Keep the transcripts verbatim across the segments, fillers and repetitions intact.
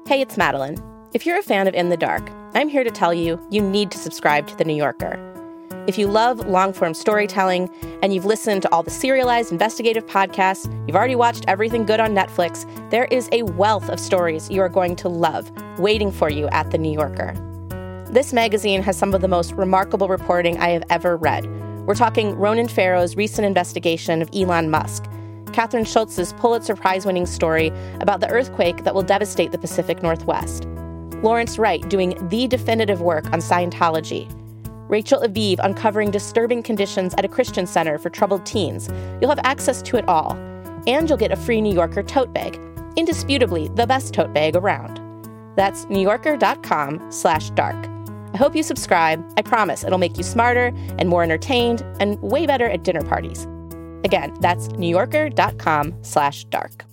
Hey, it's Madeline. If you're a fan of In the Dark, I'm here to tell you you need to subscribe to The New Yorker. If you love long-form storytelling and you've listened to all the serialized investigative podcasts, you've already watched everything good on Netflix, there is a wealth of stories you are going to love waiting for you at The New Yorker. This magazine has some of the most remarkable reporting I have ever read. We're talking Ronan Farrow's recent investigation of Elon Musk, Catherine Schultz's Pulitzer Prize-winning story about the earthquake that will devastate the Pacific Northwest, Lawrence Wright doing the definitive work on Scientology, Rachel Aviv uncovering disturbing conditions at a Christian center for troubled teens. You'll have access to it all. And you'll get a free New Yorker tote bag, indisputably the best tote bag around. That's newyorker.com slash dark. I hope you subscribe. I promise it'll make you smarter and more entertained and way better at dinner parties. Again, that's newyorker.com slash dark.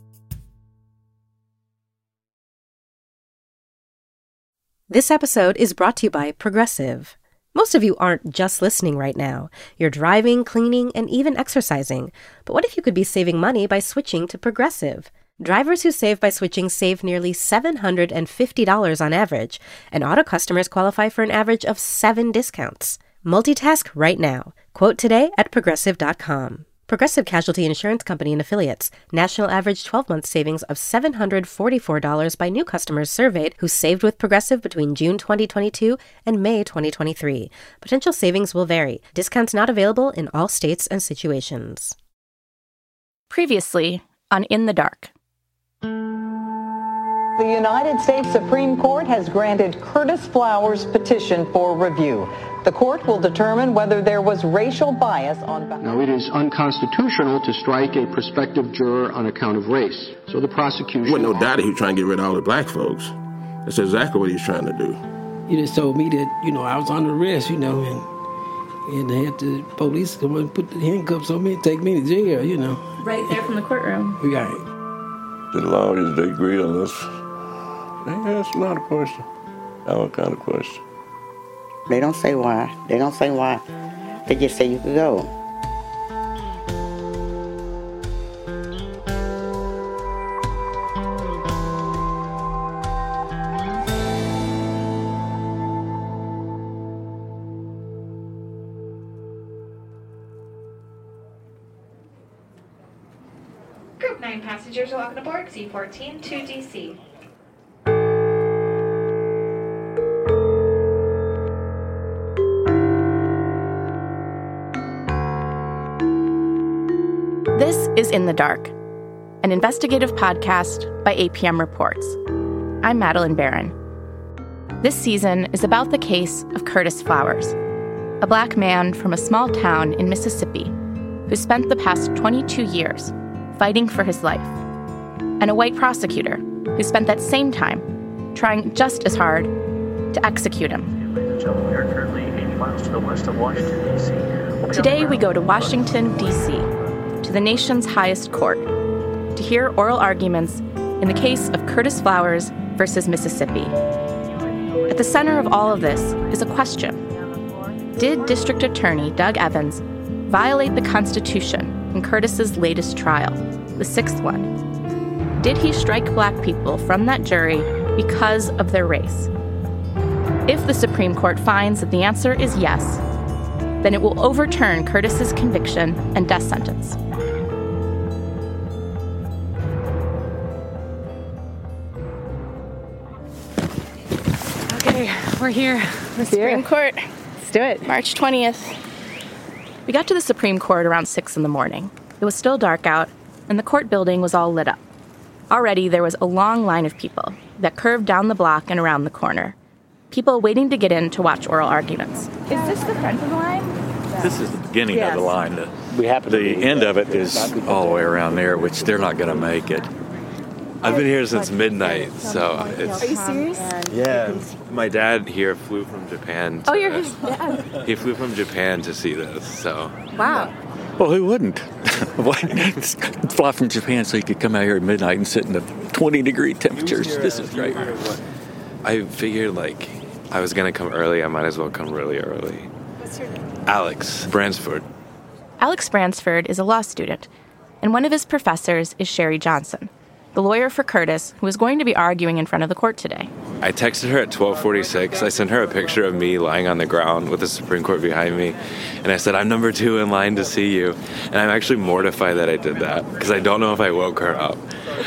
This episode is brought to you by Progressive. Most of you aren't just listening right now. You're driving, cleaning, and even exercising. But what if you could be saving money by switching to Progressive? Drivers who save by switching save nearly seven hundred fifty dollars on average, and auto customers qualify for an average of seven discounts. Multitask right now. Quote today at progressive dot com. Progressive Casualty Insurance Company and Affiliates. National average twelve-month savings of seven hundred forty-four dollars by new customers surveyed who saved with Progressive between June twenty twenty-two and May twenty twenty-three. Potential savings will vary. Discounts not available in all states and situations. Previously on In the Dark. The United States Supreme Court has granted Curtis Flowers' petition for review. The court will determine whether there was racial bias on... Now, it is unconstitutional to strike a prospective juror on account of race. So the prosecution... There wasn't no doubt he was trying to get rid of all the black folks. That's exactly what he's trying to do. He just told me that, you know, I was under arrest, you know, and, and they had the police come and put the handcuffs on me and take me to jail, you know. Right there from the courtroom. Right. The lawyers, they agreed on this. They asked a lot of questions. All kind of questions. They don't say why. They don't say why. They just say you can go. Group nine passengers are welcome aboard C fourteen to D C. This is In the Dark, an investigative podcast by A P M Reports. I'm Madeline Barron. This season is about the case of Curtis Flowers, a black man from a small town in Mississippi who spent the past twenty-two years fighting for his life, and a white prosecutor who spent that same time trying just as hard to execute him. Ladies and gentlemen, we are currently eighty miles to the west of Washington, D C. Today we go to Washington, D C, to the nation's highest court, to hear oral arguments in the case of Curtis Flowers versus Mississippi. At the center of all of this is a question. Did District Attorney Doug Evans violate the Constitution in Curtis's latest trial, the sixth one? Did he strike black people from that jury because of their race? If the Supreme Court finds that the answer is yes, then it will overturn Curtis's conviction and death sentence. Okay, we're here. The Supreme Court. Let's do it. March twentieth. We got to the Supreme Court around six in the morning. It was still dark out, and the court building was all lit up. Already there was a long line of people that curved down the block and around the corner. People waiting to get in to watch oral arguments. Is this the front of the line? This is the beginning yes. of the line. The, we happen the end of it is all the way around there, which they're not going to make it. I've been here since midnight, so it's... Are you serious? Yeah. My dad here flew from Japan. To, oh, you're his dad? He flew from Japan to see this, so... Wow. Well, who wouldn't? Fly from Japan so he could come out here at midnight and sit in the twenty-degree temperatures. This is great. I figured, like, I was going to come early. I might as well come really early. What's your name? Alex Bransford. Alex Bransford is a law student, and one of his professors is Sherry Johnson. the lawyer for Curtis, who was going to be arguing in front of the court today. I texted her at twelve forty-six. I sent her a picture of me lying on the ground with the Supreme Court behind me. And I said, I'm number two in line to see you. And I'm actually mortified that I did that because I don't know if I woke her up.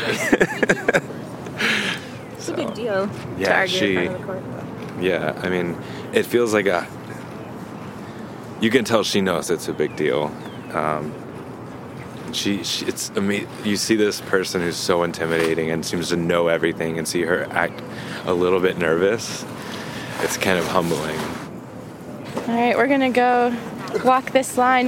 It's so, a big deal yeah, to argue she, in front of the court. Yeah, I mean, it feels like a... You can tell she knows it's a big deal. Um, she, she, it's amazing. You see this person who's so intimidating and seems to know everything, and see her act a little bit nervous. It's kind of humbling. All right, we're gonna go walk this line.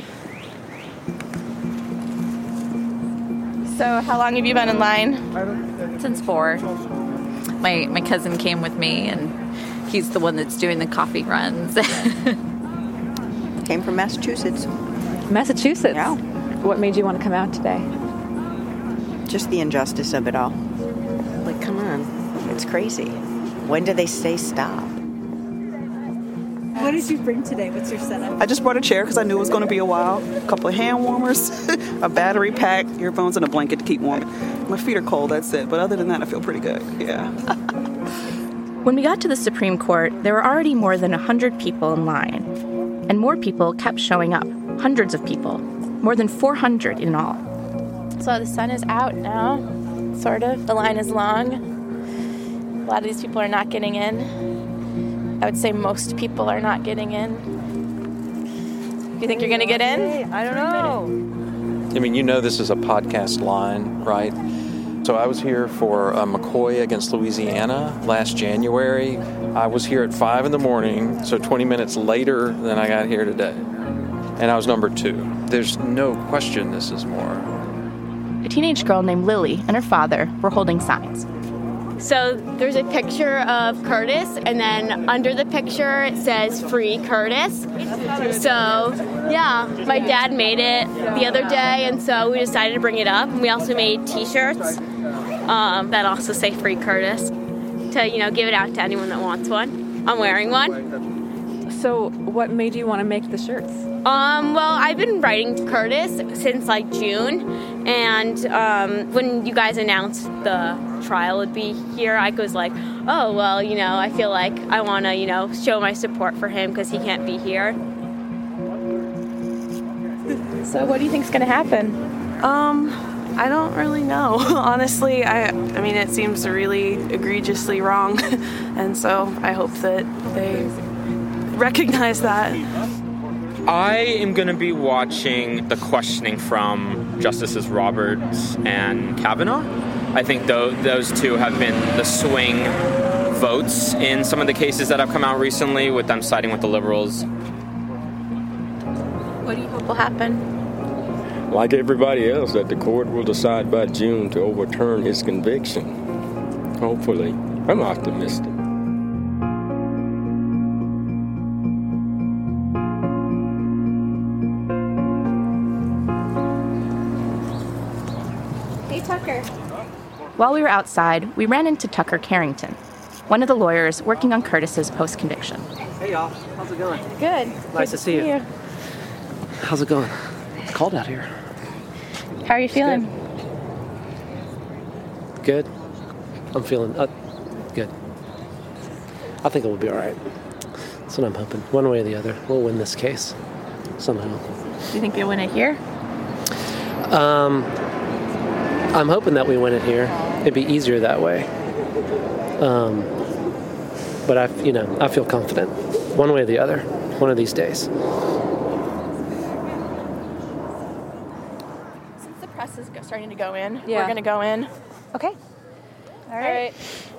So, how long have you been in line? Since four. My my cousin came with me, and he's the one that's doing the coffee runs. Came from Massachusetts. Massachusetts? Yeah. What made you want to come out today? Just the injustice of it all. Like, come on. It's crazy. When do they say stop? What did you bring today? What's your setup? I just brought a chair because I knew it was going to be a while. A couple of hand warmers, a battery pack, earphones, and a blanket to keep warm. My feet are cold, that's it. But other than that, I feel pretty good. Yeah. When we got to the Supreme Court, there were already more than one hundred people in line. And more people kept showing up. Hundreds of people. More than four hundred in all. So the sun is out now, sort of. The line is long. A lot of these people are not getting in. I would say most people are not getting in. Do you think you're going to get in? I don't know. I mean, you know this is a podcast line, right? So I was here for uh, McCoy against Louisiana last January. I was here at five in the morning, so twenty minutes later than I got here today. And I was number two. There's no question this is more. A teenage girl named Lily and her father were holding signs. So there's a picture of Curtis, and then under the picture it says Free Curtis. So, yeah, my dad made it the other day, and so we decided to bring it up. And we also made T-shirts um, that also say Free Curtis to, you know, give it out to anyone that wants one. I'm wearing one. So what made you want to make the shirts? Um, well, I've been writing Curtis since, like, June, and um, when you guys announced the trial would be here, I was like, oh, well, you know, I feel like I want to, you know, show my support for him because he can't be here. So what do you think's going to happen? Um, I don't really know. Honestly, I, I mean, it seems really egregiously wrong, and so I hope that they recognize that. I am going to be watching the questioning from Justices Roberts and Kavanaugh. I think th- those two have been the swing votes in some of the cases that have come out recently, with them siding with the liberals. What do you hope will happen? Like everybody else, that the court will decide by June to overturn his conviction. Hopefully. I'm optimistic. Tucker. While we were outside, we ran into Tucker Carrington, one of the lawyers working on Curtis's post-conviction. Hey, y'all. How's it going? Good. Nice Good to see you. you. How's it going? It's cold out here. How are you feeling? Good. good. I'm feeling uh, good. I think it will be all right. That's what I'm hoping. One way or the other, we'll win this case somehow. Do you think you'll win it here? Um... I'm hoping that we win it here. It'd be easier that way. Um, but I, you know, I feel confident, one way or the other, one of these days. Since the press is starting to go in, yeah. we're going to go in. Okay. All right. All right.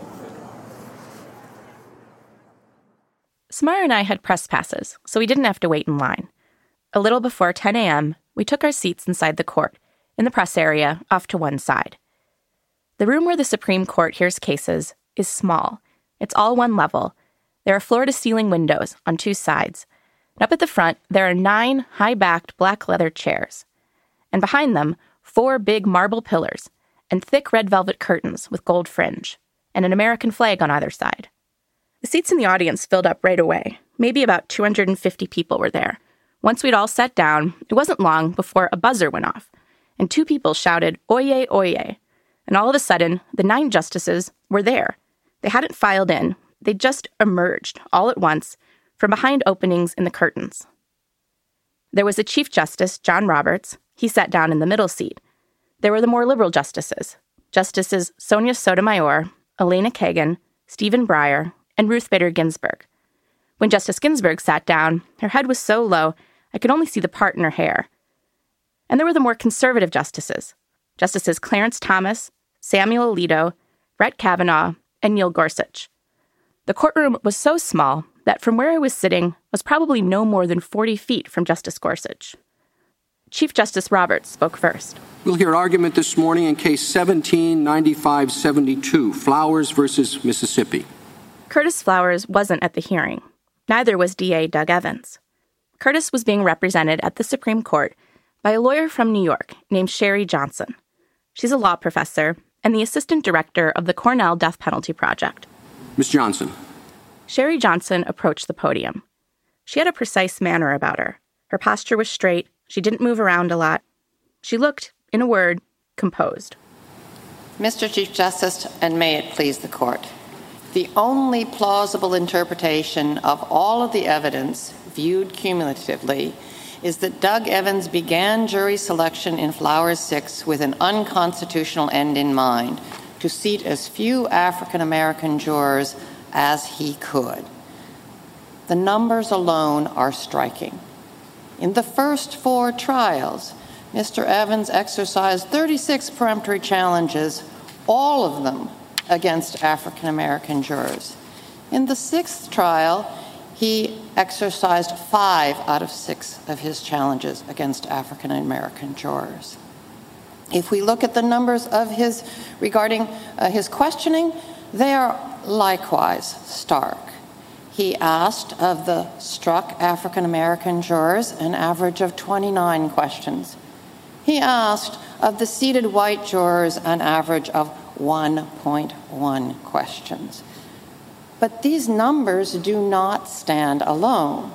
Samara and I had press passes, so we didn't have to wait in line. A little before ten a.m., we took our seats inside the court, in the press area, off to one side. The room where the Supreme Court hears cases is small. It's all one level. There are floor-to-ceiling windows on two sides. And up at the front, there are nine high-backed black leather chairs. And behind them, four big marble pillars and thick red velvet curtains with gold fringe, and an American flag on either side. The seats in the audience filled up right away. Maybe about two hundred fifty people were there. Once we'd all sat down, it wasn't long before a buzzer went off, and two people shouted, "Oyez, oyez," And all of a sudden, the nine justices were there. They hadn't filed in. They just emerged all at once from behind openings in the curtains. There was a Chief Justice, John Roberts. He sat down in the middle seat. There were the more liberal justices, Justices Sonia Sotomayor, Elena Kagan, Stephen Breyer, and Ruth Bader Ginsburg. When Justice Ginsburg sat down, her head was so low, I could only see the part in her hair. And there were the more conservative justices, Justices Clarence Thomas, Samuel Alito, Brett Kavanaugh, and Neil Gorsuch. The courtroom was so small that from where I was sitting was probably no more than forty feet from Justice Gorsuch. Chief Justice Roberts spoke first. We'll hear argument this morning in Case seventeen ninety-five seventy-two, Flowers versus Mississippi. Curtis Flowers wasn't at the hearing. Neither was D A Doug Evans. Curtis was being represented at the Supreme Court by a lawyer from New York named Sherry Johnson. She's a law professor and the assistant director of the Cornell Death Penalty Project. Miz Johnson. Sherry Johnson approached the podium. She had a precise manner about her. Her posture was straight. She didn't move around a lot. She looked, in a word, composed. Mister Chief Justice, and may it please the Court, the only plausible interpretation of all of the evidence viewed cumulatively is that Doug Evans began jury selection in Flowers six with an unconstitutional end in mind, to seat as few African American jurors as he could. The numbers alone are striking. In the first four trials, Mister Evans exercised thirty-six peremptory challenges, all of them against African American jurors. In the sixth trial, he exercised five out of six of his challenges against African American jurors. If we look at the numbers of his regarding uh, his questioning, they are likewise stark. He asked of the struck African American jurors an average of twenty-nine questions. He asked of the seated white jurors an average of one point one questions. But these numbers do not stand alone.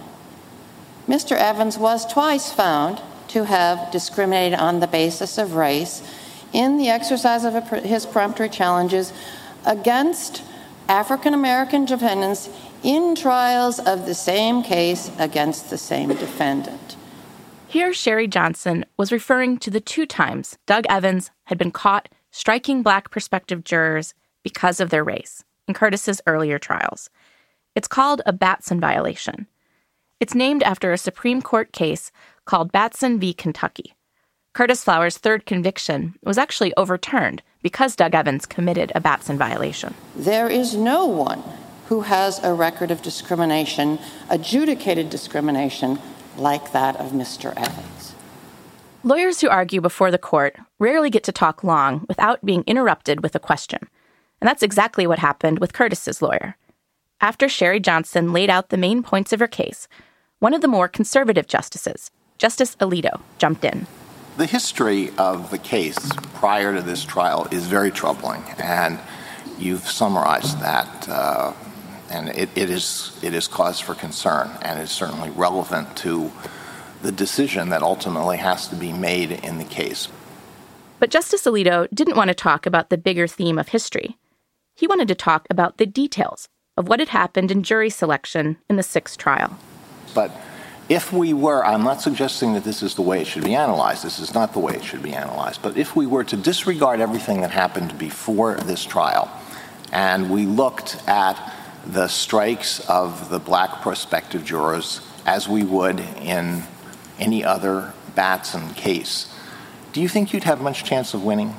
Mister Evans was twice found to have discriminated on the basis of race in the exercise of his peremptory challenges against African American defendants in trials of the same case against the same defendant. Here, Sherry Johnson was referring to the two times Doug Evans had been caught striking Black prospective jurors because of their race in Curtis's earlier trials. It's called a Batson violation. It's named after a Supreme Court case called Batson v. Kentucky. Curtis Flowers' third conviction was actually overturned because Doug Evans committed a Batson violation. There is no one who has a record of discrimination, adjudicated discrimination, like that of Mister Evans. Lawyers who argue before the court rarely get to talk long without being interrupted with a question. And that's exactly what happened with Curtis's lawyer. After Sherry Johnson laid out the main points of her case, one of the more conservative justices, Justice Alito, jumped in. The history of the case prior to this trial is very troubling, and you've summarized that, uh, and it, it is it is cause for concern, and is certainly relevant to the decision that ultimately has to be made in the case. But Justice Alito didn't want to talk about the bigger theme of history. He wanted to talk about the details of what had happened in jury selection in the sixth trial. But if we were, I'm not suggesting that this is the way it should be analyzed. This is not the way it should be analyzed. But if we were to disregard everything that happened before this trial, and we looked at the strikes of the Black prospective jurors as we would in any other Batson case, do you think you'd have much chance of winning?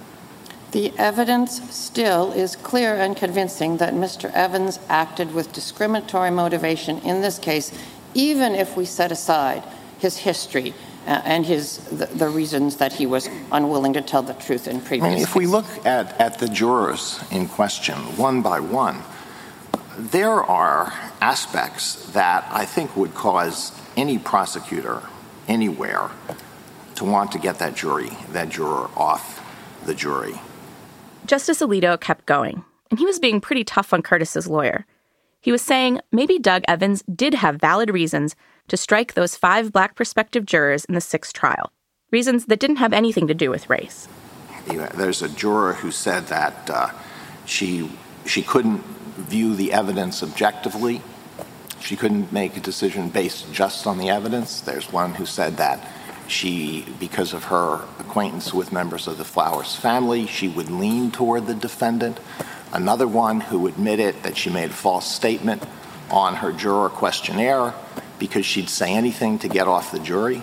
The evidence still is clear and convincing that Mister Evans acted with discriminatory motivation in this case, even if we set aside his history uh, and his the, the reasons that he was unwilling to tell the truth in previous I mean, if cases. we look at, at the jurors in question, one by one, there are aspects that I think would cause any prosecutor anywhere to want to get that jury, that juror off the jury. Justice Alito kept going, and he was being pretty tough on Curtis's lawyer. He was saying maybe Doug Evans did have valid reasons to strike those five Black prospective jurors in the sixth trial, reasons that didn't have anything to do with race. there's a juror who said that uh, she she couldn't view the evidence objectively. She couldn't make a decision based just on the evidence. There's one who said that she, because of her acquaintance with members of the Flowers family, she would lean toward the defendant. Another one who admitted that she made a false statement on her juror questionnaire because she'd say anything to get off the jury.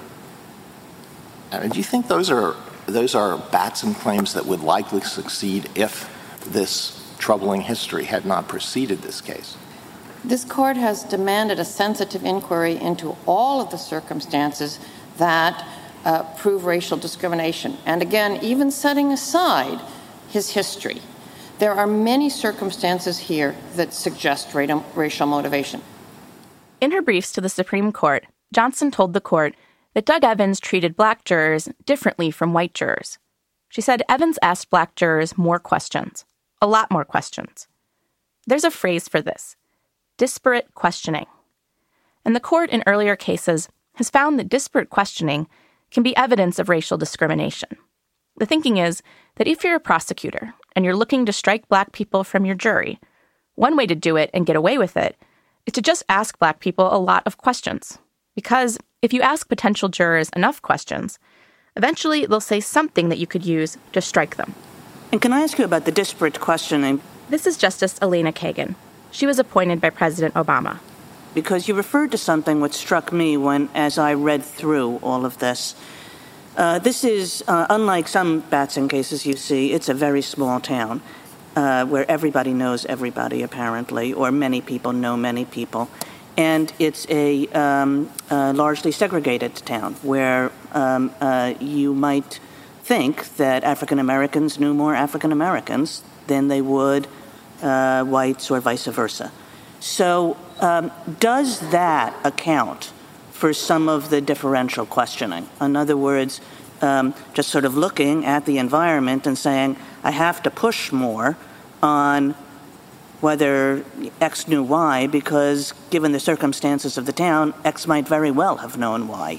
Uh, do you think those are those are Batson claims that would likely succeed if this troubling history had not preceded this case? This court has demanded a sensitive inquiry into all of the circumstances that uh, prove racial discrimination. And again, even setting aside his history, there are many circumstances here that suggest ra- racial motivation. In her briefs to the Supreme Court, Johnson told the court that Doug Evans treated black jurors differently from white jurors. She said Evans asked black jurors more questions, a lot more questions. There's a phrase for this: disparate questioning. And the court in earlier cases has found that disparate questioning can be evidence of racial discrimination. The thinking is that if you're a prosecutor and you're looking to strike black people from your jury, one way to do it and get away with it is to just ask black people a lot of questions. Because if you ask potential jurors enough questions, eventually they'll say something that you could use to strike them. And can I ask you about the disparate questioning? This is Justice Elena Kagan. She was appointed by President Obama. Because you referred to something which struck me when, as I read through all of this. Uh, this is, uh, unlike some Batson cases you see, it's a very small town uh, where everybody knows everybody, apparently, or many people know many people. And it's a um, uh, largely segregated town where um, uh, you might think that African Americans knew more African Americans than they would uh, whites or vice versa. So um, does that account for some of the differential questioning? In other words, um, just sort of looking at the environment and saying, I have to push more on whether X knew Y, because given the circumstances of the town, X might very well have known Y.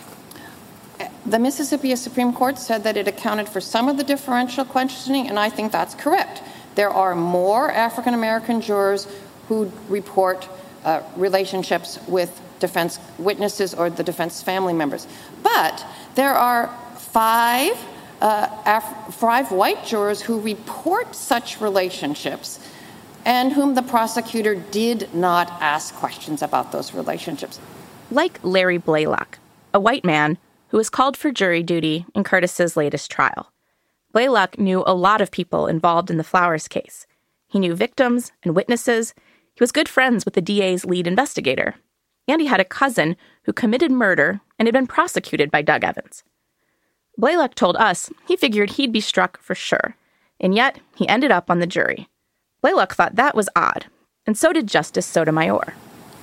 The Mississippi Supreme Court said that it accounted for some of the differential questioning, and I think that's correct. There are more African American jurors who report uh, relationships with defense witnesses or the defense family members. But there are five, uh, Af- five white jurors who report such relationships and whom the prosecutor did not ask questions about those relationships. Like Larry Blaylock, a white man who was called for jury duty in Curtis's latest trial. Blaylock knew a lot of people involved in the Flowers case. He knew victims and witnesses. He was good friends with the D A's lead investigator. And he had a cousin who committed murder and had been prosecuted by Doug Evans. Blaylock told us he figured he'd be struck for sure, and yet he ended up on the jury. Blaylock thought that was odd, and so did Justice Sotomayor.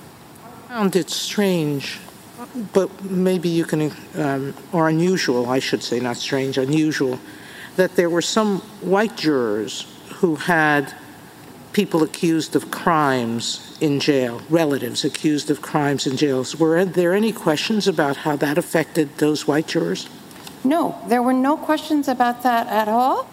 I found it strange, but maybe you can, um, or unusual, I should say, not strange, unusual, that there were some white jurors who had people accused of crimes in jail, relatives accused of crimes in jails. Were there any questions about how that affected those white jurors? No, there were no questions about that at all.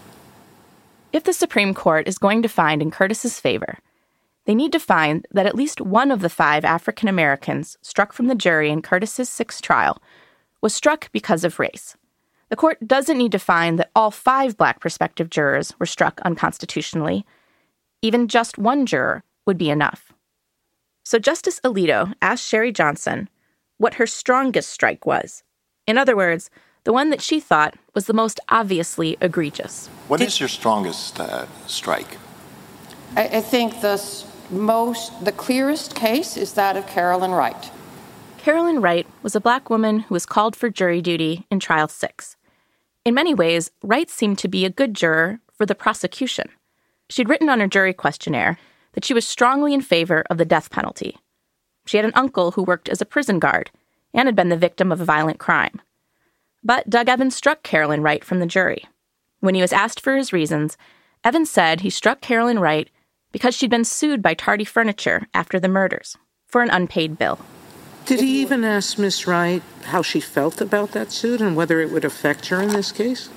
If the Supreme Court is going to find in Curtis's favor, they need to find that at least one of the five African Americans struck from the jury in Curtis's sixth trial was struck because of race. The court doesn't need to find that all five black prospective jurors were struck unconstitutionally. Even just one juror would be enough. So Justice Alito asked Sherry Johnson what her strongest strike was. In other words, the one that she thought was the most obviously egregious. What is your strongest uh, strike? I, I think the most, the clearest case is that of Carolyn Wright. Carolyn Wright was a black woman who was called for jury duty in Trial six. In many ways, Wright seemed to be a good juror for the prosecution. She'd written on her jury questionnaire that she was strongly in favor of the death penalty. She had an uncle who worked as a prison guard and had been the victim of a violent crime. But Doug Evans struck Carolyn Wright from the jury. When he was asked for his reasons, Evans said he struck Carolyn Wright because she'd been sued by Tardy Furniture after the murders for an unpaid bill. Did he even ask Miss Wright how she felt about that suit and whether it would affect her in this case?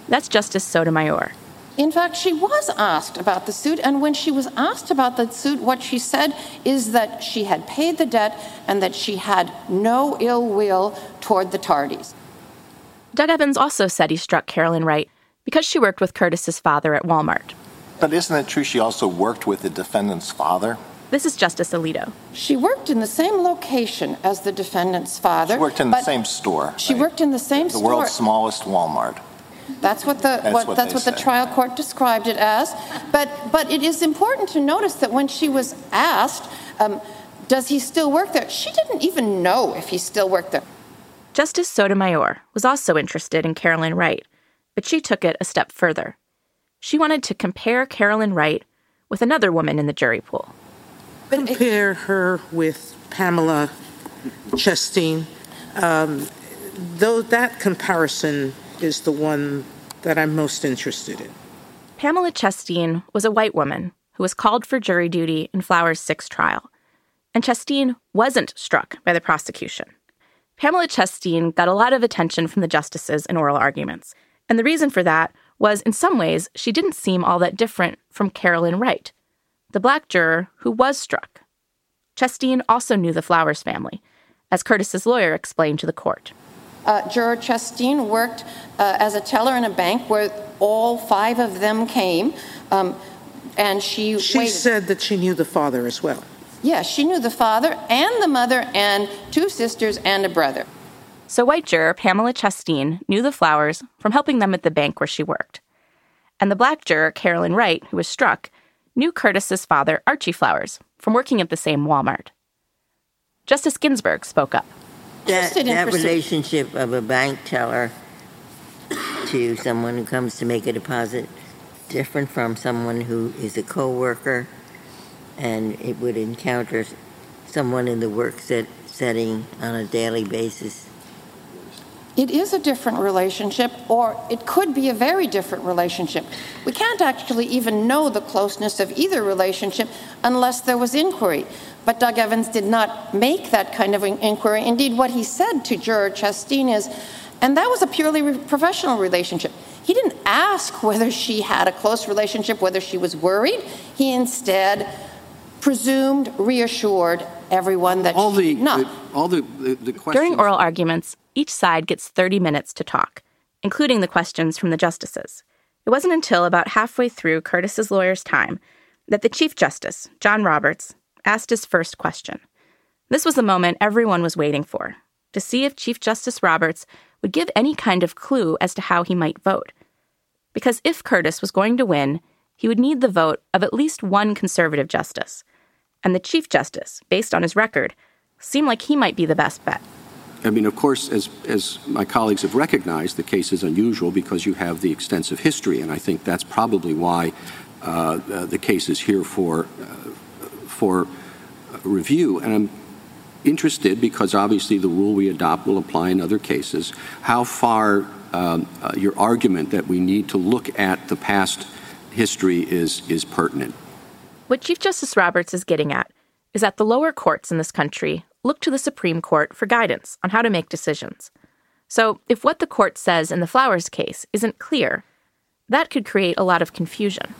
That's Justice Sotomayor. In fact, she was asked about the suit, and when she was asked about the suit, what she said is that she had paid the debt and that she had no ill will toward the Tardys. Doug Evans also said he struck Carolyn Wright because she worked with Curtis's father at Walmart. But isn't it true she also worked with the defendant's father? This is Justice Alito. She worked in the same location as the defendant's father. She worked in the same store. She right? worked in the same the store. The world's smallest Walmart. That's what the that's what, what, that's what the trial court described it as. But but it is important to notice that when she was asked, um, does he still work there? She didn't even know if he still worked there. Justice Sotomayor was also interested in Carolyn Wright, but she took it a step further. She wanted to compare Carolyn Wright with another woman in the jury pool. Compare her with Pamela Chasteen. Um, though that comparison is the one that I'm most interested in. Pamela Chasteen was a white woman who was called for jury duty in Flowers' sixth trial. And Chasteen wasn't struck by the prosecution. Pamela Chasteen got a lot of attention from the justices in oral arguments. And the reason for that was, in some ways, she didn't seem all that different from Carolyn Wright, the black juror who was struck. Chasteen also knew the Flowers family, as Curtis's lawyer explained to the court. Uh, juror Chasteen worked uh, as a teller in a bank where all five of them came, um, and she She waited. said that she knew the father as well. Yeah, she knew the father and the mother and two sisters and a brother. So white juror Pamela Chasteen knew the Flowers from helping them at the bank where she worked. And the black juror, Carolyn Wright, who was struck, knew Curtis's father, Archie Flowers, from working at the same Walmart. Justice Ginsburg spoke up. That, that relationship of a bank teller to someone who comes to make a deposit different from someone who is a co-worker and it would encounter someone in the work set, setting on a daily basis? It is a different relationship, or it could be a very different relationship. We can't actually even know the closeness of either relationship unless there was inquiry. But Doug Evans did not make that kind of an inquiry. Indeed, what he said to juror Chasteen is, and that was a purely re- professional relationship. He didn't ask whether she had a close relationship, whether she was worried. He instead presumed, reassured everyone that all she the, not. the all the, the, the questions. During oral arguments, each side gets thirty minutes to talk, including the questions from the justices. It wasn't until about halfway through Curtis's lawyer's time that the Chief Justice, John Roberts, asked his first question. This was the moment everyone was waiting for, to see if Chief Justice Roberts would give any kind of clue as to how he might vote. Because if Curtis was going to win, he would need the vote of at least one conservative justice. And the Chief Justice, based on his record, seemed like he might be the best bet. I mean, of course, as as my colleagues have recognized, the case is unusual because you have the extensive history, and I think that's probably why uh, uh, the case is here for uh, for review. And I'm interested, because obviously the rule we adopt will apply in other cases, how far um, uh, your argument that we need to look at the past history is is pertinent. What Chief Justice Roberts is getting at is that the lower courts in this country look to the Supreme Court for guidance on how to make decisions. So if what the court says in the Flowers case isn't clear, that could create a lot of confusion.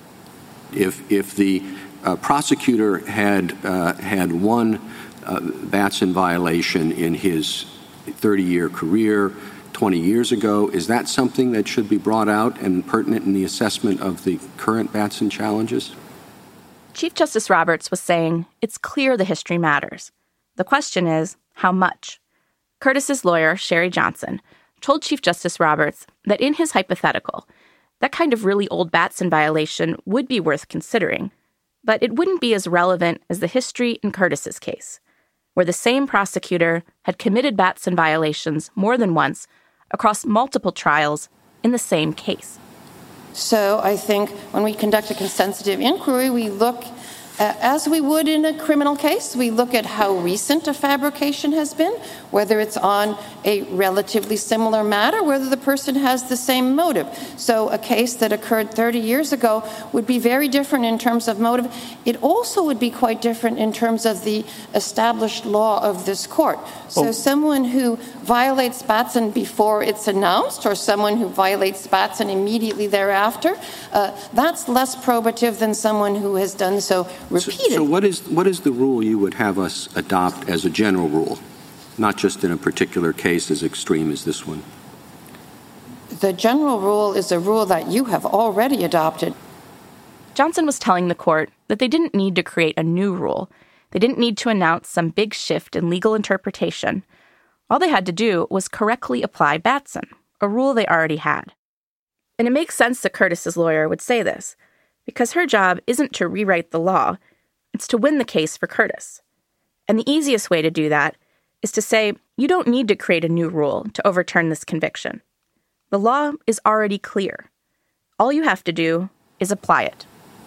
If if the uh, prosecutor had uh, had one uh, Batson violation in his thirty-year career twenty years ago, is that something that should be brought out and pertinent in the assessment of the current Batson challenges? Chief Justice Roberts was saying it's clear the history matters. The question is, how much? Curtis's lawyer, Sherry Johnson, told Chief Justice Roberts that in his hypothetical, that kind of really old Batson violation would be worth considering, but it wouldn't be as relevant as the history in Curtis's case, where the same prosecutor had committed Batson violations more than once across multiple trials in the same case. So I think when we conduct a sensitive inquiry, we look Uh, as we would in a criminal case, we look at how recent a fabrication has been, whether it's on a relatively similar matter, whether the person has the same motive. So a case that occurred thirty years ago would be very different in terms of motive. It also would be quite different in terms of the established law of this court. So oh. someone who violates Batson before it's announced, or someone who violates Batson immediately thereafter, uh, that's less probative than someone who has done so repeatedly. So, so what is what is the rule you would have us adopt as a general rule, not just in a particular case as extreme as this one? The general rule is a rule that you have already adopted. Johnson was telling the court that they didn't need to create a new rule. They didn't need to announce some big shift in legal interpretation. All they had to do was correctly apply Batson, a rule they already had. And it makes sense that Curtis's lawyer would say this, because her job isn't to rewrite the law, it's to win the case for Curtis. And the easiest way to do that is to say, you don't need to create a new rule to overturn this conviction. The law is already clear. All you have to do is apply it.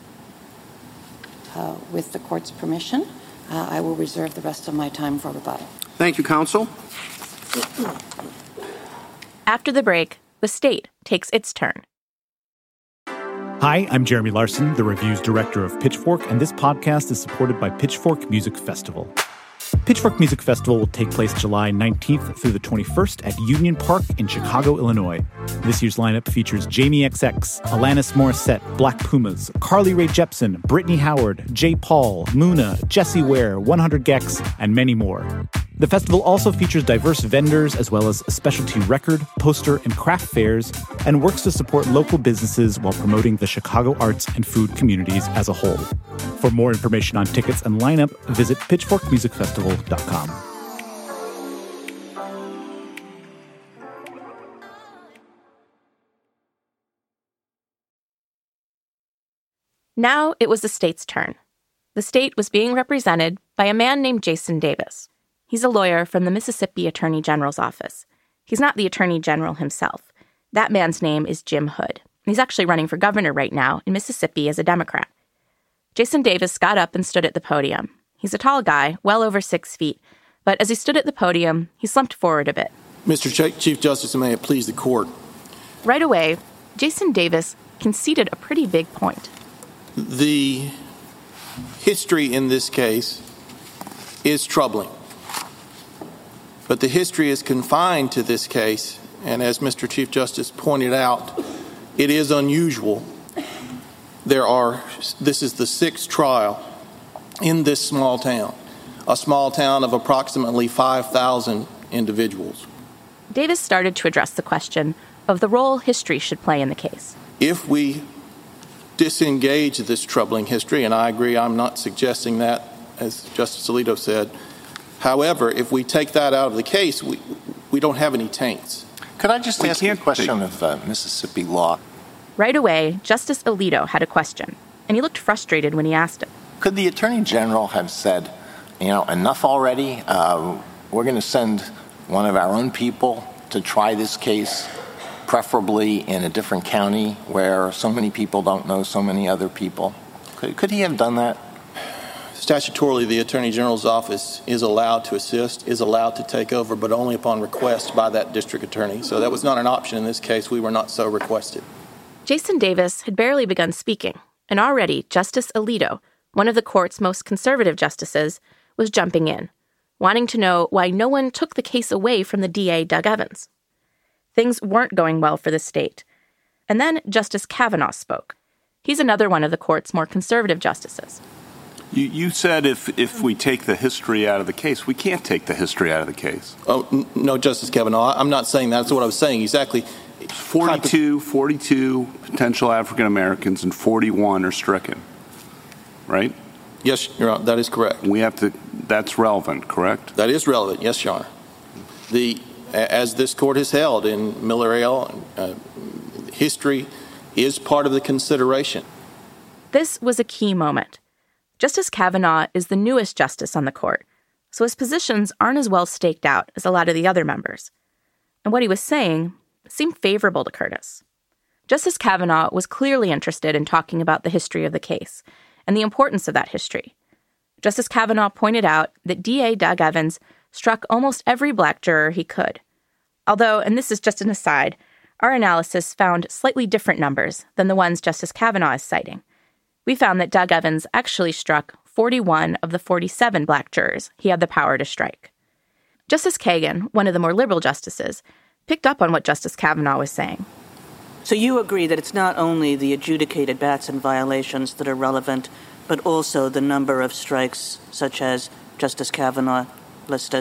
Uh, with the court's permission, uh, I will reserve the rest of my time for rebuttal. Thank you, counsel. After the break, the state takes its turn. Hi, I'm Jeremy Larson, the Review's director of Pitchfork, and this podcast is supported by Pitchfork Music Festival. Pitchfork Music Festival will take place July nineteenth through the twenty-first at Union Park in Chicago, Illinois. This year's lineup features Jamie X X, Alanis Morissette, Black Pumas, Carly Rae Jepsen, Brittany Howard, Jay Paul, Muna, Jessie Ware, one hundred gecs, and many more. The festival also features diverse vendors as well as specialty record, poster, and craft fairs, and works to support local businesses while promoting the Chicago arts and food communities as a whole. For more information on tickets and lineup, visit pitchfork music festival dot com. Now it was the state's turn. The state was being represented by a man named Jason Davis. He's a lawyer from the Mississippi Attorney General's office. He's not the Attorney General himself. That man's name is Jim Hood. He's actually running for governor right now in Mississippi as a Democrat. Jason Davis got up and stood at the podium. He's a tall guy, well over six feet, but as he stood at the podium, he slumped forward a bit. Mister Ch- Chief Justice, and may it please the court. Right away, Jason Davis conceded a pretty big point. The history in this case is troubling. But the history is confined to this case, and as Mister Chief Justice pointed out, it is unusual. There are, this is the sixth trial in this small town, a small town of approximately five thousand individuals. Davis started to address the question of the role history should play in the case. If we disengage this troubling history, and I agree, I'm not suggesting that, as Justice Alito said. However, if we take that out of the case, we we don't have any taints. Could I just we ask you a question of uh, Mississippi law? Right away, Justice Alito had a question, and he looked frustrated when he asked it. Could the Attorney General have said, you know, enough already? Uh, we're going to send one of our own people to try this case, preferably in a different county where so many people don't know so many other people. Could, could he have done that? Statutorily, the Attorney General's office is allowed to assist, is allowed to take over, but only upon request by that district attorney. So that was not an option in this case. We were not so requested. Jason Davis had barely begun speaking, and already Justice Alito, one of the court's most conservative justices, was jumping in, wanting to know why no one took the case away from the D A, Doug Evans. Things weren't going well for the state. And then Justice Kavanaugh spoke. He's another one of the court's more conservative justices. You, you said if, if we take the history out of the case, we can't take the history out of the case. Oh, n- no, Justice Kavanaugh, I'm not saying that. That's what I was saying. Exactly. forty-two, forty-two potential African Americans and forty-one are stricken, right? Yes, Your Honor, that is correct. We have to, that's relevant, correct? That is relevant, yes, Your Honor. The, as this court has held in Miller et al., uh, history is part of the consideration. This was a key moment. Justice Kavanaugh is the newest justice on the court, so his positions aren't as well staked out as a lot of the other members. And what he was saying seemed favorable to Curtis. Justice Kavanaugh was clearly interested in talking about the history of the case, and the importance of that history. Justice Kavanaugh pointed out that D A Doug Evans struck almost every black juror he could. Although, and this is just an aside, our analysis found slightly different numbers than the ones Justice Kavanaugh is citing. We found that Doug Evans actually struck forty-one of the forty-seven black jurors he had the power to strike. Justice Kagan, one of the more liberal justices, picked up on what Justice Kavanaugh was saying. So you agree that it's not only the adjudicated Batson violations that are relevant, but also the number of strikes, such as Justice Kavanaugh listed?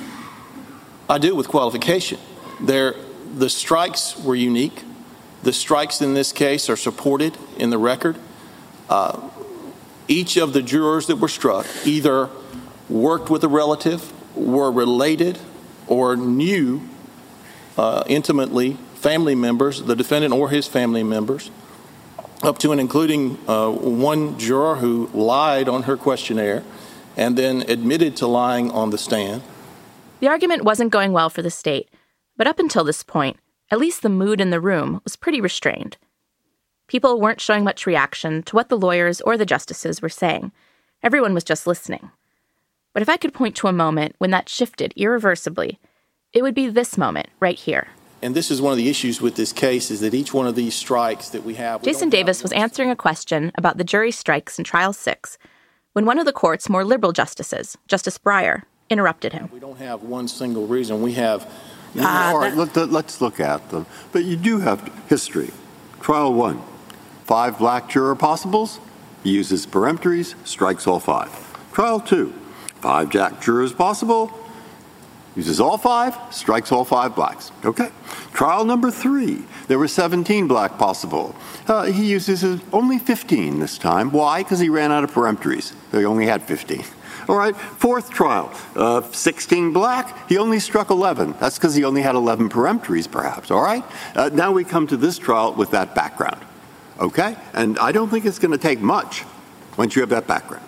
I do, with qualification. There, the strikes were unique. The strikes in this case are supported in the record. Uh, each of the jurors that were struck either worked with a relative, were related, or knew uh, intimately family members, the defendant or his family members, up to and including uh, one juror who lied on her questionnaire and then admitted to lying on the stand. The argument wasn't going well for the state, but up until this point, at least the mood in the room was pretty restrained. People weren't showing much reaction to what the lawyers or the justices were saying. Everyone was just listening. But if I could point to a moment when that shifted irreversibly, it would be this moment right here. And this is one of the issues with this case, is that each one of these strikes that we have... We Jason Davis was answering a question about the jury strikes in Trial six when one of the court's more liberal justices, Justice Breyer, interrupted him. We don't have one single reason. We have... Uh, All right, let, let's look at them. But you do have history. Trial one, five black juror possibles. He uses peremptories, strikes all five. Trial two, five black jurors possible. Uses all five, strikes all five blacks. Okay. Trial number three, there were seventeen black possible. Uh, he uses only fifteen this time. Why? Because he ran out of peremptories. He only had fifteen. All right. Fourth trial, uh, sixteen black. He only struck eleven. That's because he only had eleven peremptories, perhaps. All right. Uh, now we come to this trial with that background. Okay. And I don't think it's going to take much once you have that background.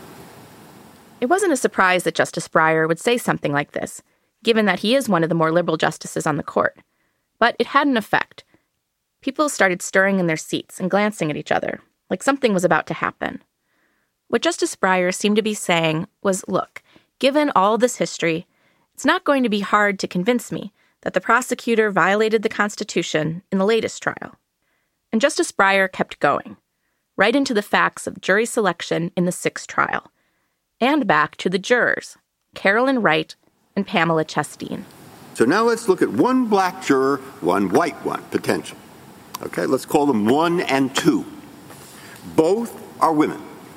It wasn't a surprise that Justice Breyer would say something like this, given that he is one of the more liberal justices on the court. But it had an effect. People started stirring in their seats and glancing at each other, like something was about to happen. What Justice Breyer seemed to be saying was, look, given all this history, it's not going to be hard to convince me that the prosecutor violated the Constitution in the latest trial. And Justice Breyer kept going, right into the facts of jury selection in the sixth trial, and back to the jurors, Carolyn Wright and Pamela Chasteen. So now let's look at one black juror, one white one, potential. Okay, let's call them one and two. Both are women.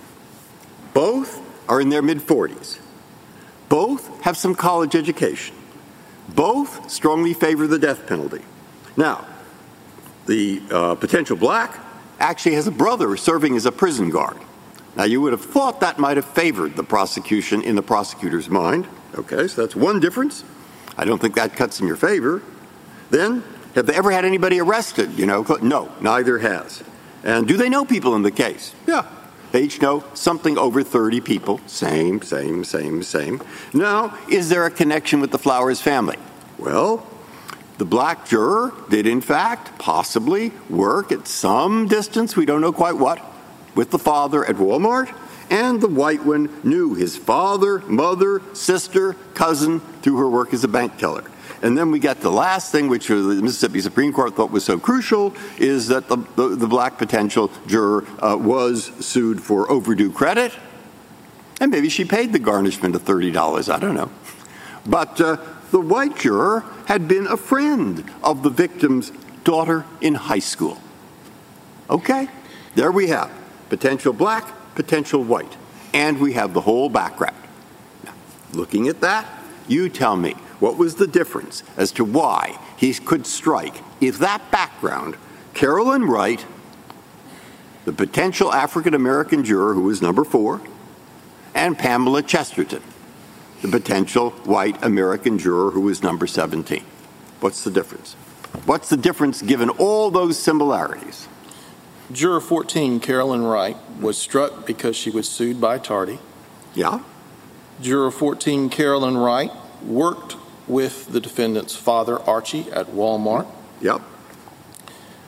Both are in their mid-forties. Both have some college education. Both strongly favor the death penalty. Now, the uh, potential black actually has a brother serving as a prison guard. Now, you would have thought that might have favored the prosecution in the prosecutor's mind. Okay, so that's one difference. I don't think that cuts in your favor. Then, have they ever had anybody arrested? You know, no, neither has. And do they know people in the case? Yeah. They each know something over thirty people. Same, same, same, same. Now, is there a connection with the Flowers family? Well, the black juror did, in fact, possibly work at some distance, we don't know quite what, with the father at Walmart. And the white one knew his father, mother, sister, cousin through her work as a bank teller. And then we get the last thing, which the Mississippi Supreme Court thought was so crucial, is that the, the, the black potential juror uh, was sued for overdue credit. And maybe she paid the garnishment of thirty dollars. I don't know. But uh, the white juror had been a friend of the victim's daughter in high school. Okay, there we have potential black, potential white. And we have the whole background. Now, looking at that, you tell me, what was the difference as to why he could strike if that background, Carolyn Wright, the potential African-American juror who was number four, and Pamela Chesterton, the potential white American juror who was number seventeen. What's the difference? What's the difference given all those similarities? Juror fourteen, Carolyn Wright, was struck because she was sued by Tardy. Yeah. Juror fourteen, Carolyn Wright, worked with the defendant's father, Archie, at Walmart. Yep.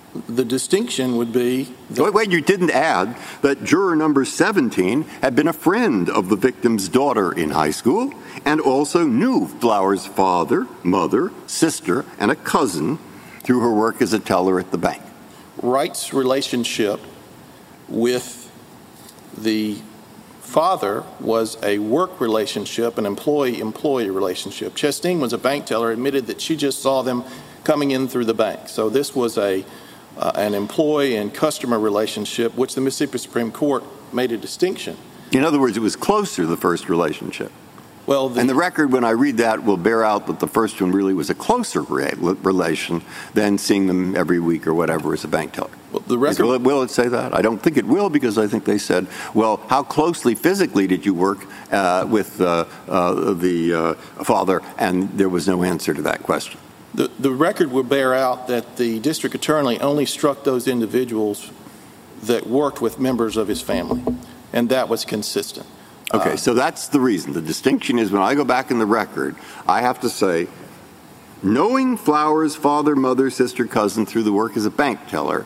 The distinction would be... Wait, wait, you didn't add that juror number seventeen had been a friend of the victim's daughter in high school and also knew Flowers' father, mother, sister, and a cousin through her work as a teller at the bank. Wright's relationship with the father was a work relationship, an employee-employee relationship. Chastain was a bank teller, admitted that she just saw them coming in through the bank. So this was a uh, an employee and customer relationship, which the Mississippi Supreme Court made a distinction. In other words, it was closer, the first relationship. Well, the, and the record, when I read that, will bear out that the first one really was a closer re- relation than seeing them every week or whatever as a bank teller. Well, the record, will, it, will it say that? I don't think it will, because I think they said, well, how closely physically did you work uh, with uh, uh, the uh, father? And there was no answer to that question. The, the record will bear out that the district attorney only struck those individuals that worked with members of his family, and that was consistent. Okay, uh, so that's the reason. The distinction is when I go back in the record, I have to say, knowing Flowers' father, mother, sister, cousin through the work as a bank teller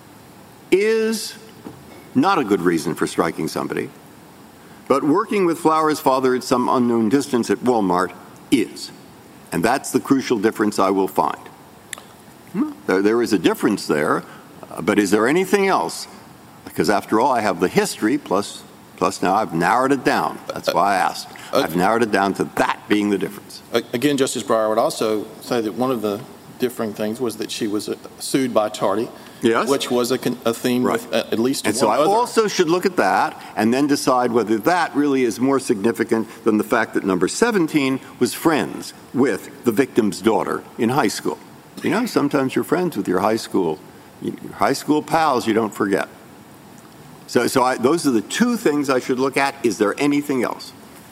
is not a good reason for striking somebody, but working with Flowers' father at some unknown distance at Walmart is. And that's the crucial difference I will find. There, there is a difference there, uh, but is there anything else? Because after all, I have the history, plus, plus now I've narrowed it down. That's why I asked. Uh, I've narrowed it down to that being the difference. Again, Justice Breyer would also say that one of the differing things was that she was uh, sued by Tardy, yes, which was a, con- a theme right. with uh, at least and one so I other. also should look at that and then decide whether that really is more significant than the fact that number seventeen was friends with the victim's daughter in high school. You know, sometimes you're friends with your high school, your high school pals you don't forget. So, so I, those are the two things I should look at. Is there anything else?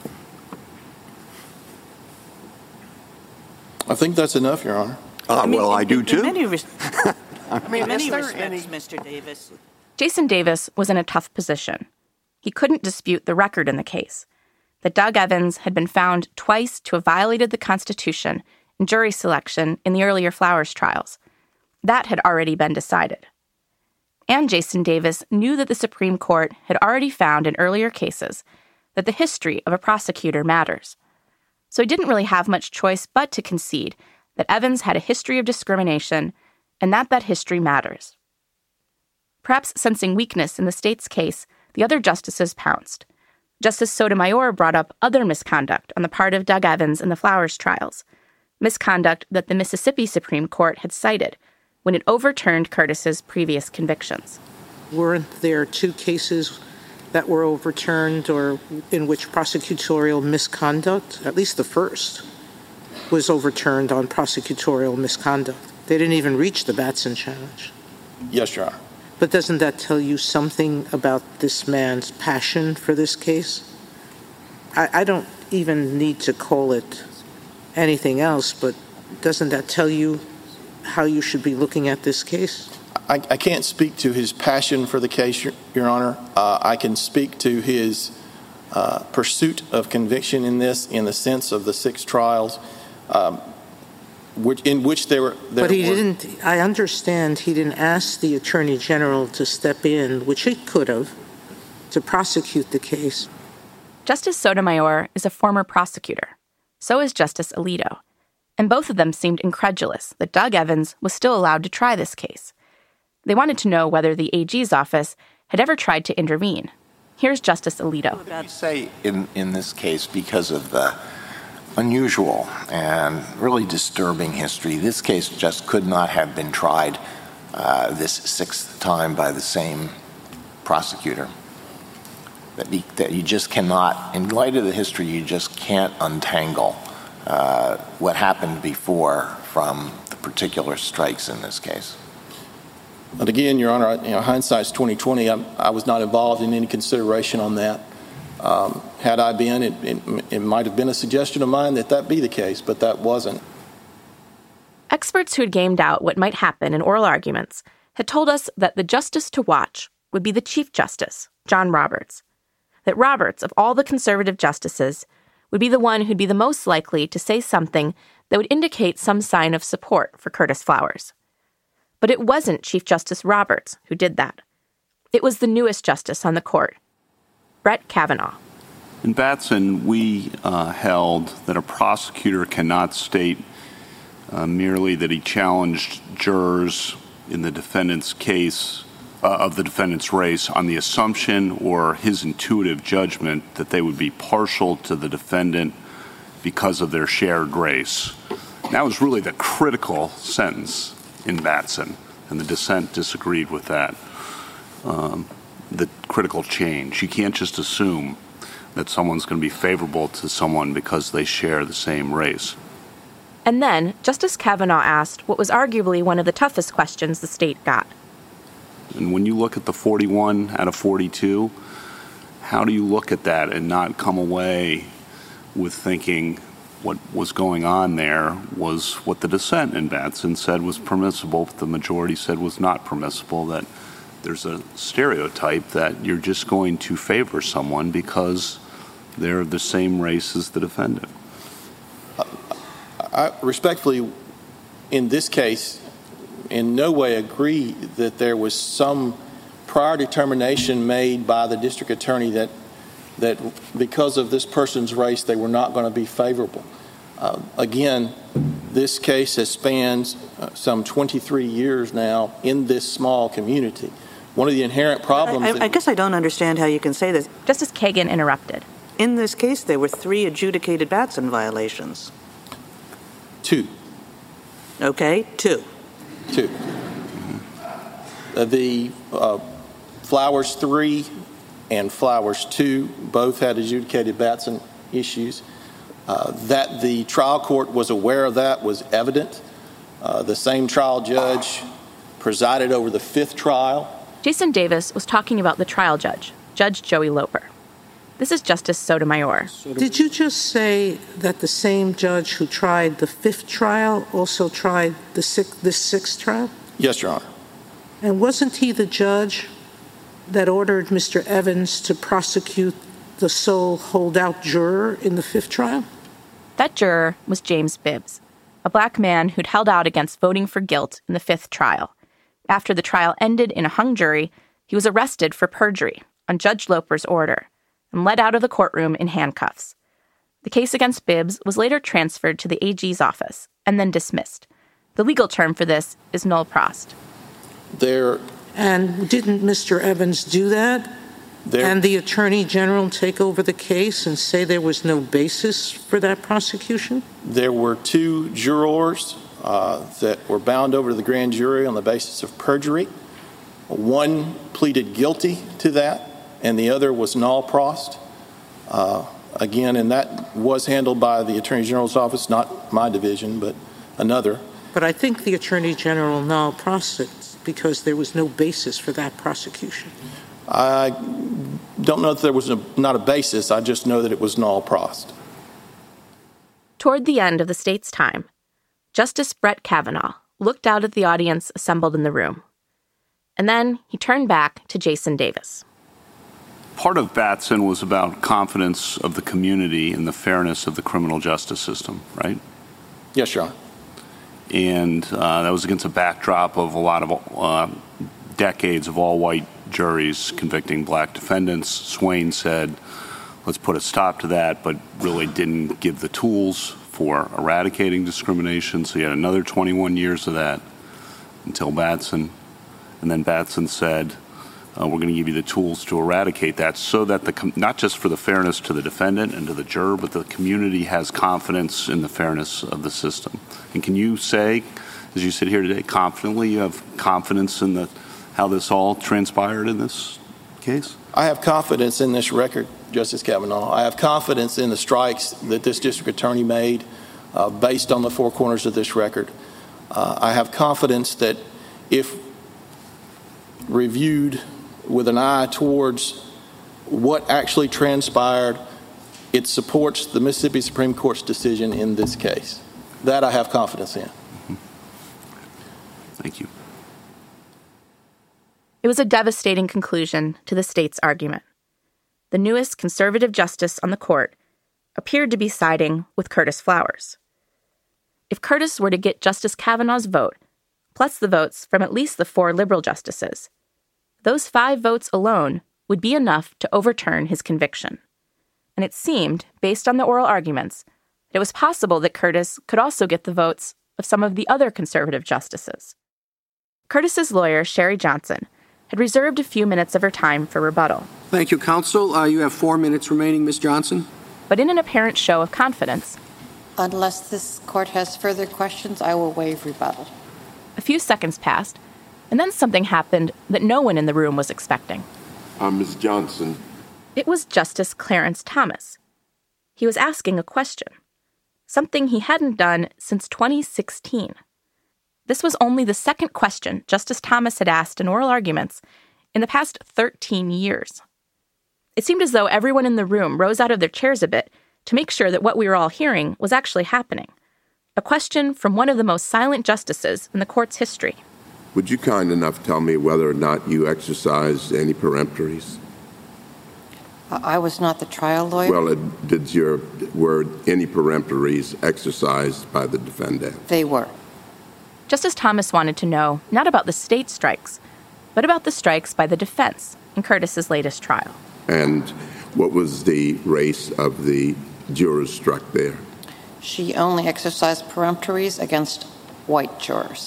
I think that's enough, Your Honor. Uh, I mean, well, in, I do in, too. In many, res- I mean, in many there respects, any... Mister Davis. Jason Davis was in a tough position. He couldn't dispute the record in the case, that Doug Evans had been found twice to have violated the Constitution in jury selection in the earlier Flowers trials. That had already been decided. And Jason Davis knew that the Supreme Court had already found in earlier cases that the history of a prosecutor matters. So he didn't really have much choice but to concede that Evans had a history of discrimination and that that history matters. Perhaps sensing weakness in the state's case, the other justices pounced. Justice Sotomayor brought up other misconduct on the part of Doug Evans in the Flowers trials, misconduct that the Mississippi Supreme Court had cited when it overturned Curtis's previous convictions. Weren't there two cases that were overturned or in which prosecutorial misconduct, at least the first, was overturned on prosecutorial misconduct? They didn't even reach the Batson challenge. Yes, Your Honor. But doesn't that tell you something about this man's passion for this case? I, I don't even need to call it anything else, but doesn't that tell you how you should be looking at this case? I, I can't speak to his passion for the case, Your, Your Honor. Uh, I can speak to his uh, pursuit of conviction in this, in the sense of the six trials, um, which, in which there were. There but he were, didn't. I understand he didn't ask the Attorney General to step in, which he could have, to prosecute the case. Justice Sotomayor is a former prosecutor. So is Justice Alito. And both of them seemed incredulous that Doug Evans was still allowed to try this case. They wanted to know whether the A G's office had ever tried to intervene. Here's Justice Alito. You say in, in this case, because of the unusual and really disturbing history, this case just could not have been tried uh, this sixth time by the same prosecutor. That, be, that you just cannot, in light of the history, you just can't untangle uh, what happened before from the particular strikes in this case. But again, Your Honor, you know, hindsight's twenty twenty. I, I was not involved in any consideration on that. Um, had I been, it, it, it might have been a suggestion of mine that that be the case, but that wasn't. Experts who had gamed out what might happen in oral arguments had told us that the justice to watch would be the Chief Justice, John Roberts. That Roberts, of all the conservative justices, would be the one who'd be the most likely to say something that would indicate some sign of support for Curtis Flowers. But it wasn't Chief Justice Roberts who did that. It was the newest justice on the court, Brett Kavanaugh. In Batson, we uh, held that a prosecutor cannot state uh, merely that he challenged jurors in the defendant's case uh, of the defendant's race on the assumption or his intuitive judgment that they would be partial to the defendant because of their shared race. That was really the critical sentence in Batson, and the dissent disagreed with that. Um, the critical change. You can't just assume that someone's going to be favorable to someone because they share the same race. And then Justice Kavanaugh asked what was arguably one of the toughest questions the state got. And when you look at the forty-one out of forty-two, how do you look at that and not come away with thinking what was going on there was what the dissent in Batson said was permissible, but the majority said was not permissible, that there's a stereotype that you're just going to favor someone because they're of the same race as the defendant? I respectfully, in this case, in no way agree that there was some prior determination made by the district attorney that that because of this person's race, they were not going to be favorable. Uh, again, this case has spanned uh, some twenty-three years now in this small community. One of the inherent problems... I, I, I guess I don't understand how you can say this. Justice Kagan interrupted. In this case, there were three adjudicated Batson violations. Two. Okay, two. Two. Uh, the uh, Flowers three and Flowers two both had adjudicated Batson issues. Uh, that the trial court was aware of that was evident. Uh, the same trial judge presided over the fifth trial. Jason Davis was talking about the trial judge, Judge Joey Loper. This is Justice Sotomayor. Did you just say that the same judge who tried the fifth trial also tried the sixth, this sixth trial? Yes, Your Honor. And wasn't he the judge that ordered Mister Evans to prosecute the sole holdout juror in the fifth trial? That juror was James Bibbs, a black man who'd held out against voting for guilt in the fifth trial. After the trial ended in a hung jury, he was arrested for perjury on Judge Loper's order and led out of the courtroom in handcuffs. The case against Bibbs was later transferred to the A G's office and then dismissed. The legal term for this is nol prost. There. And didn't Mister Evans do that? There. And the Attorney General take over the case and say there was no basis for that prosecution? There were two jurors uh, that were bound over to the grand jury on the basis of perjury. One pleaded guilty to that, and the other was nol prost. Uh, again, and that was handled by the Attorney General's office, not my division, but another. But I think the Attorney General nol prost because there was no basis for that prosecution. I don't know that there was a, not a basis. I just know that it was nol prost. Toward the end of the state's time, Justice Brett Kavanaugh looked out at the audience assembled in the room. And then he turned back to Jason Davis. Part of Batson was about confidence of the community in the fairness of the criminal justice system, right? Yes, Your Honor. And uh, that was against a backdrop of a lot of uh, decades of all-white juries convicting black defendants. Swain said, let's put a stop to that, but really didn't give the tools for eradicating discrimination. So you had another twenty-one years of that until Batson. And then Batson said, uh, we're going to give you the tools to eradicate that so that the com- not just for the fairness to the defendant and to the juror, but the community has confidence in the fairness of the system. And can you say, as you sit here today, confidently you have confidence in the how this all transpired in this case? I have confidence in this record, Justice Kavanaugh. I have confidence in the strikes that this district attorney made uh, based on the four corners of this record. Uh, I have confidence that if reviewed with an eye towards what actually transpired, it supports the Mississippi Supreme Court's decision in this case. That I have confidence in. Mm-hmm. Thank you. It was a devastating conclusion to the state's argument. The newest conservative justice on the court appeared to be siding with Curtis Flowers. If Curtis were to get Justice Kavanaugh's vote, plus the votes from at least the four liberal justices. Those five votes alone would be enough to overturn his conviction. And it seemed, based on the oral arguments, that it was possible that Curtis could also get the votes of some of the other conservative justices. Curtis's lawyer, Sherry Johnson, had reserved a few minutes of her time for rebuttal. Thank you, counsel. Uh, you have four minutes remaining, Miz Johnson. But in an apparent show of confidence, unless this court has further questions, I will waive rebuttal. A few seconds passed, and then something happened that no one in the room was expecting. Uh, Miz Johnson. It was Justice Clarence Thomas. He was asking a question, something he hadn't done since twenty sixteen. This was only the second question Justice Thomas had asked in oral arguments in the past thirteen years. It seemed as though everyone in the room rose out of their chairs a bit to make sure that what we were all hearing was actually happening. A question from one of the most silent justices in the court's history. Would you kind enough tell me whether or not you exercised any peremptories? I was not the trial lawyer. Well, it, did your were any peremptories exercised by the defendant? They were. Justice Thomas wanted to know not about the state strikes, but about the strikes by the defense in Curtis's latest trial. And what was the race of the jurors struck there? She only exercised peremptories against white jurors.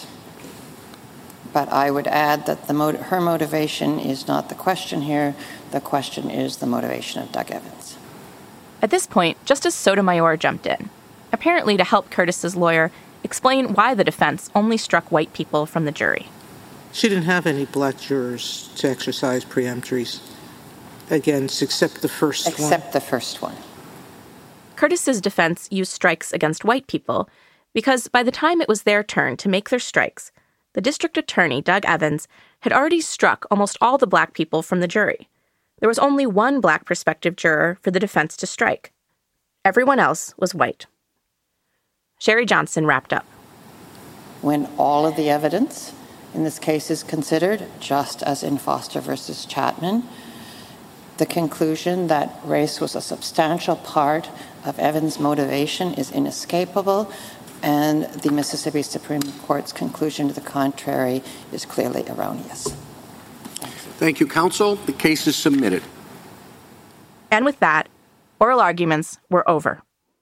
But I would add that the mot- her motivation is not the question here. The question is the motivation of Doug Evans. At this point, Justice Sotomayor jumped in, apparently to help Curtis's lawyer explain why the defense only struck white people from the jury. She didn't have any black jurors to exercise peremptories against, except the first except one. Except the first one. Curtis's defense used strikes against white people because by the time it was their turn to make their strikes, the district attorney, Doug Evans, had already struck almost all the black people from the jury. There was only one black prospective juror for the defense to strike. Everyone else was white. Sherry Johnson wrapped up. When all of the evidence in this case is considered, just as in Foster versus Chapman, the conclusion that race was a substantial part of Evans' motivation is inescapable, and the Mississippi Supreme Court's conclusion to the contrary is clearly erroneous. Thank you, counsel. The case is submitted. And with that, oral arguments were over.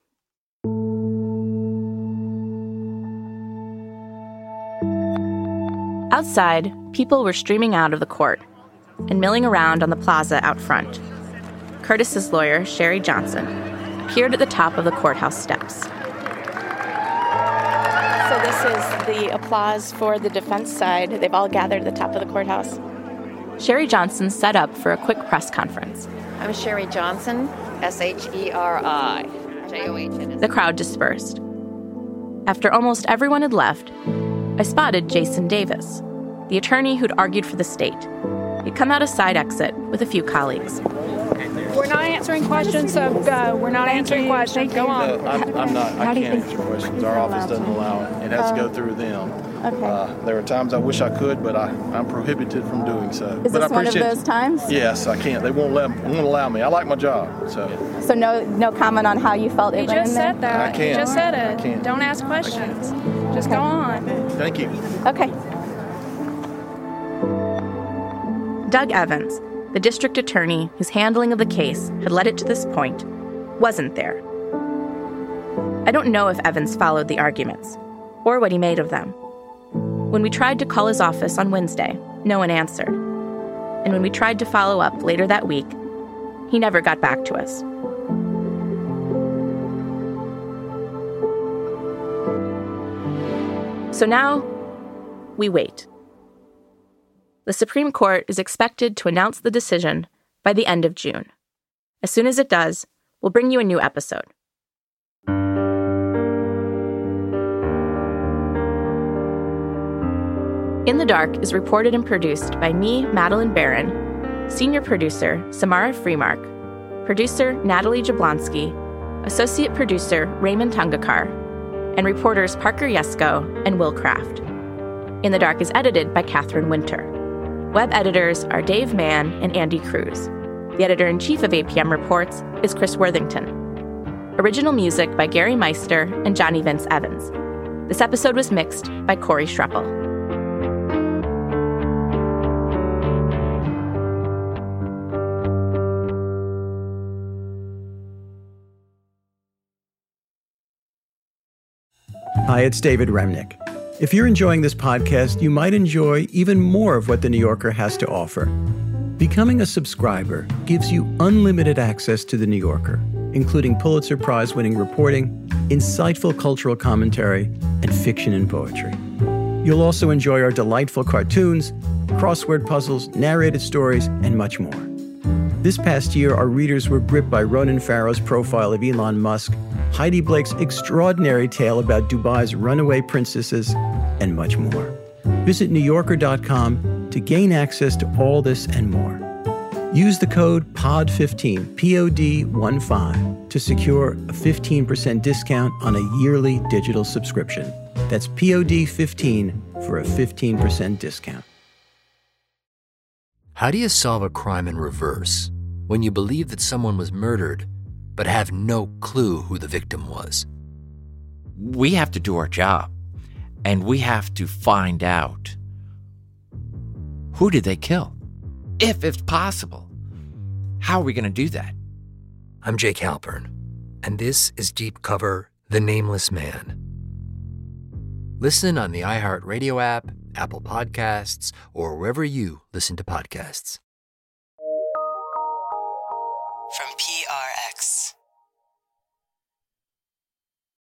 Outside, people were streaming out of the court and milling around on the plaza out front. Curtis's lawyer, Sherry Johnson, appeared at the top of the courthouse steps. So this is the applause for the defense side. They've all gathered at the top of the courthouse. Sherry Johnson set up for a quick press conference. I'm Sherry Johnson, S H E R I, J O H N. The crowd dispersed. After almost everyone had left, I spotted Jason Davis, the attorney who'd argued for the state. He'd come out a side exit with a few colleagues. We're not answering questions, so go. We're not answering questions. Go on. No, I'm, I'm not. I can't answer questions. Our office doesn't allow it. It has to go through them. Okay. Uh, there are times I wish I could, but I, I'm prohibited from doing so. Is but this I one of those times? Yes, I can't. They won't let. Won't allow me. I like my job, so. So no, no comment on how you felt it You went just in there? said that. I can't. You just said I it. can't. Don't ask questions. Just go on. Thank you. Okay. Doug Evans, the district attorney whose handling of the case had led it to this point, wasn't there. I don't know if Evans followed the arguments, or what he made of them. When we tried to call his office on Wednesday, no one answered. And when we tried to follow up later that week, he never got back to us. So now, we wait. The Supreme Court is expected to announce the decision by the end of June. As soon as it does, we'll bring you a new episode. In the Dark is reported and produced by me, Madeline Barron, senior producer Samara Freemark, producer Natalie Jablonski, associate producer Raymond Tungakar, and reporters Parker Yesko and Will Kraft. In the Dark is edited by Catherine Winter. Web editors are Dave Mann and Andy Cruz. The editor-in-chief of A P M Reports is Chris Worthington. Original music by Gary Meister and Johnny Vince Evans. This episode was mixed by Corey Schreppel. Hi, it's David Remnick. If you're enjoying this podcast, you might enjoy even more of what The New Yorker has to offer. Becoming a subscriber gives you unlimited access to The New Yorker, including Pulitzer Prize-winning reporting, insightful cultural commentary, and fiction and poetry. You'll also enjoy our delightful cartoons, crossword puzzles, narrated stories, and much more. This past year, our readers were gripped by Ronan Farrow's profile of Elon Musk, Heidi Blake's extraordinary tale about Dubai's runaway princesses, and much more. Visit New Yorker dot com to gain access to all this and more. Use the code P O D fifteen, P O D fifteen, to secure a fifteen percent discount on a yearly digital subscription. That's P O D fifteen for a fifteen percent discount. How do you solve a crime in reverse when you believe that someone was murdered but have no clue who the victim was? We have to do our job, and we have to find out who did they kill, if it's possible. How are we going to do that? I'm Jake Halpern, and this is Deep Cover: The Nameless Man. Listen on the iHeartRadio app, Apple Podcasts, or wherever you listen to podcasts. From